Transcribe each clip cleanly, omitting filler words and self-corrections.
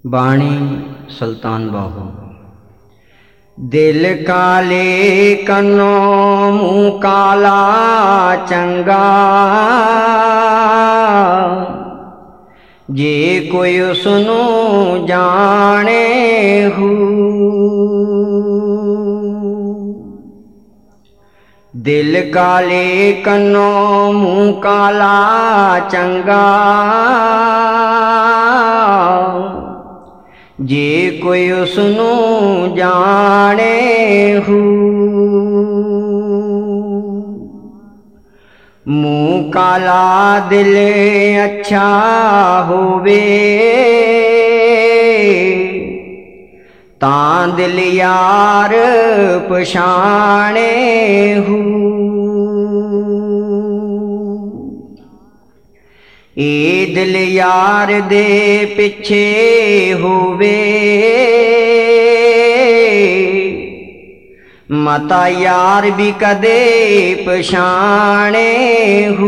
बाणी सुल्तान बाहू। दिल काले कन्नो मुँह काला चंगा, जे कोई सुनो जाने हू। दिल काले कन्नो मुँह काला चंगा, जे कोई सुनो जाने हू। मुँह काला दिल अच्छा होवे, तां दिल यार पछाणे हू। ए दिल यार दे पिछे होवे, मता यार भी कदे पछाणे हू।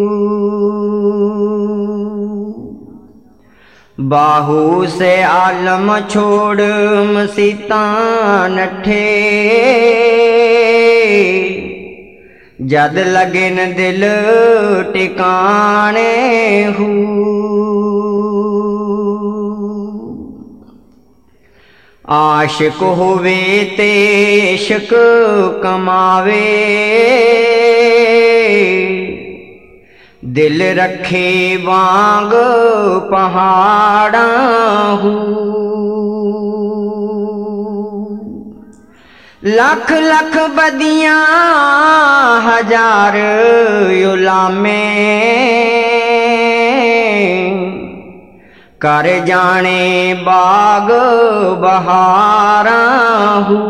बाहू से आलम छोड़ मसीता नठे, जद लगे न दिल टिकाने हू। आशिक होवे ते इश्क कमावे, दिल रखे वांग पहाड़ा हू। लख लख बदियां हजार उलामे, कर जाने बाग बहारा हू।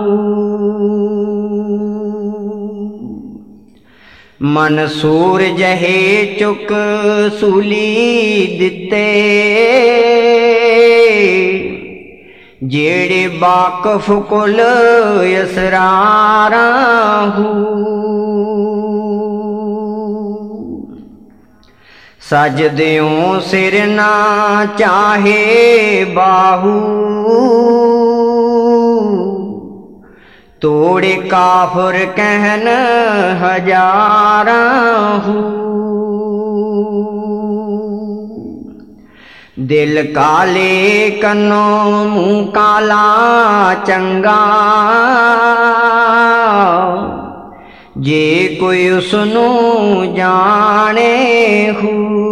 मंसूर जहे चुक सूली दिते, जेड़े बाकफ कुल यसरारा हू। सजद्यों सिर ना चाहे बाहू, तोड़े काफर कहन हजारा हू। दिल काले कन्नो मुँह काला चंगा, जे कोई सुनो जाने हू।